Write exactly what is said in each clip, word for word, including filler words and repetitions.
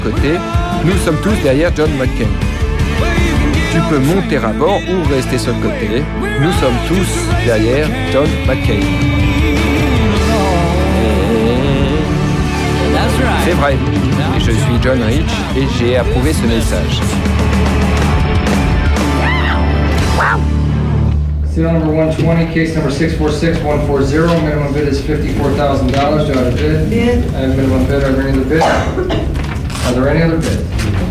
côté. Nous sommes tous derrière John McCain. Tu peux monter à bord ou rester sur le côté. Nous sommes tous derrière John McCain. C'est vrai. Et je suis John Rich et j'ai approuvé ce message. Serial number one twenty, case number six four six one four zero. Minimum bid is fifty-four thousand dollars. Do I have a bid? Bid. I have minimum bid. Are there any other bids? Are there any other bids?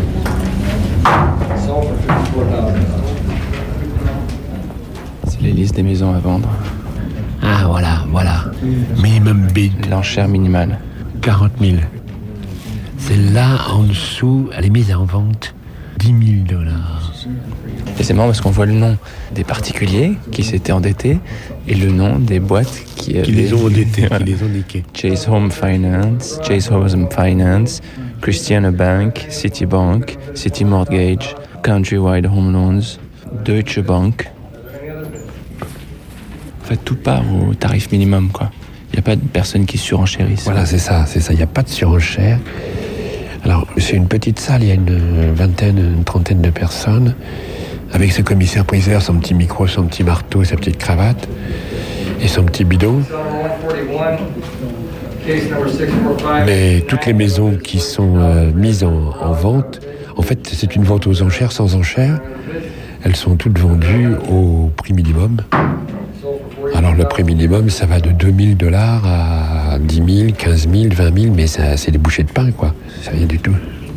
Sold for fifty-four thousand dollars. C'est les listes des maisons à vendre. Ah, voilà, voilà. Minimum bid. L'enchère minimale. quarante mille. Celle-là, en dessous, elle est mise en vente dix mille dollars. Et c'est marrant parce qu'on voit le nom des particuliers qui s'étaient endettés et le nom des boîtes qui, qui les ont endettés, qui les ont niqués. Chase Home Finance, Chase Home Finance, Christiana Bank, Citibank, City Mortgage, Countrywide Home Loans, Deutsche Bank. En fait, tout part au tarif minimum, quoi. Il n'y a pas de personnes qui surenchérissent. Voilà, c'est ça, c'est ça. Il n'y a pas de surenchère. Alors, c'est une petite salle, il y a une vingtaine, une trentaine de personnes, avec ce commissaire-priseur, son petit micro, son petit marteau, sa petite cravate, et son petit bidon. Mais toutes les maisons qui sont euh, mises en, en vente, en fait, c'est une vente aux enchères, sans enchères. Elles sont toutes vendues au prix minimum. Alors le prix minimum, ça va de deux mille dollars à dix mille, quinze mille, vingt mille, mais ça, c'est des bouchées de pain, quoi. C'est rien du tout.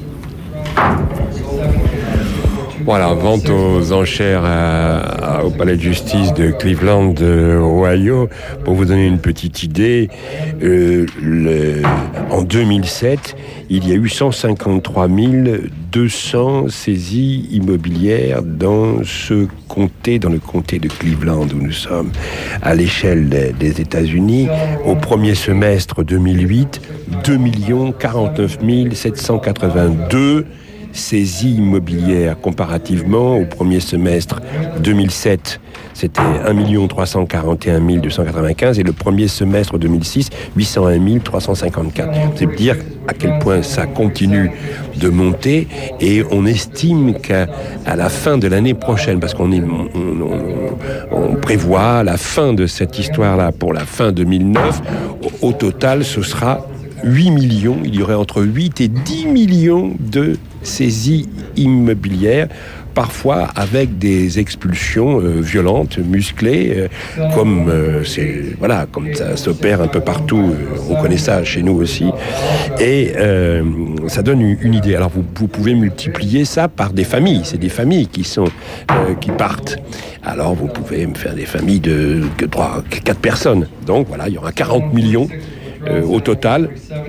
Voilà, vente aux enchères à, à, au palais de justice de Cleveland, de Ohio. Pour vous donner une petite idée, euh, le, en deux mille sept, il y a eu cent cinquante-trois mille deux cents saisies immobilières dans ce comté, dans le comté de Cleveland où nous sommes. À l'échelle des, des États-Unis, au premier semestre deux mille huit, deux millions quarante-neuf mille sept cent quatre-vingt-deux saisies immobilières. Comparativement au premier semestre deux mille sept, c'était un million trois cent quarante et un mille deux cent quatre-vingt-quinze et le premier semestre deux mille six, huit cent un mille trois cent cinquante-quatre. C'est dire à quel point ça continue de monter et on estime qu'à à la fin de l'année prochaine, parce qu'on est, on, on, on prévoit la fin de cette histoire-là pour la fin deux mille neuf, au, au total ce sera huit millions, il y aurait entre huit et dix millions de saisies immobilières, parfois avec des expulsions euh, violentes, musclées, euh, comme euh, c'est voilà, comme ça s'opère un peu partout. Euh, on connaît ça chez nous aussi, et euh, ça donne une, une idée. Alors vous, vous pouvez multiplier ça par des familles. C'est des familles qui sont euh, qui partent. Alors vous pouvez me faire des familles de que trois, quatre personnes. Donc voilà, il y aura quarante millions. Euh, au total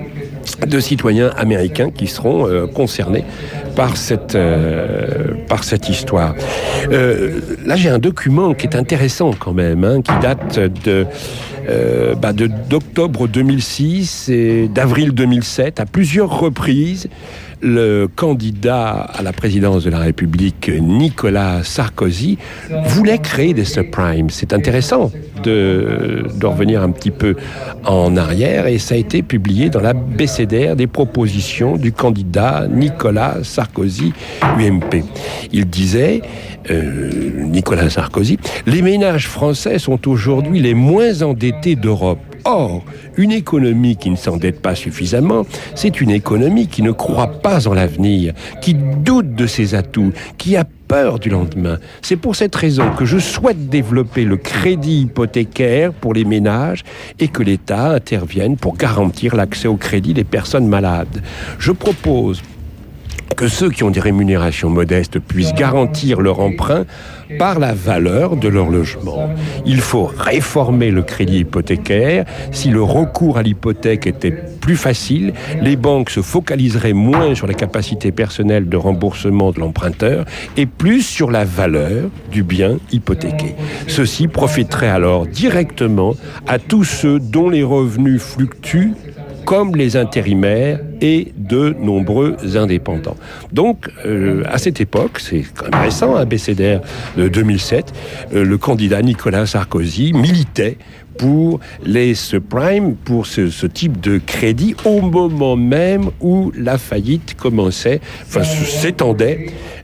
de citoyens américains qui seront euh, concernés par cette, euh, par cette histoire. Euh, là, j'ai un document qui est intéressant quand même, hein, qui date de, euh, bah de, d'octobre deux mille six et d'avril deux mille sept. À plusieurs reprises, le candidat à la présidence de la République, Nicolas Sarkozy, voulait créer des subprimes. C'est intéressant de, de revenir un petit peu en arrière, et ça a été publié dans l'abécédaire des propositions du candidat Nicolas Sarkozy, U M P. Il disait, euh, Nicolas Sarkozy, « Les ménages français sont aujourd'hui les moins endettés d'Europe. Or, une économie qui ne s'endette pas suffisamment, c'est une économie qui ne croit pas en l'avenir, qui doute de ses atouts, qui a peur du lendemain. C'est pour cette raison que je souhaite développer le crédit hypothécaire pour les ménages et que l'État intervienne pour garantir l'accès au crédit des personnes malades. Je propose que ceux qui ont des rémunérations modestes puissent garantir leur emprunt par la valeur de leur logement. Il faut réformer le crédit hypothécaire. Si le recours à l'hypothèque était plus facile, les banques se focaliseraient moins sur la capacité personnelle de remboursement de l'emprunteur et plus sur la valeur du bien hypothéqué. Ceci profiterait alors directement à tous ceux dont les revenus fluctuent comme les intérimaires et de nombreux indépendants. Donc, euh, à cette époque, c'est quand même récent, un abécédaire de deux mille sept, euh, le candidat Nicolas Sarkozy militait pour les subprimes, pour ce, ce type de crédit, au moment même où la faillite commençait, enfin s'étendait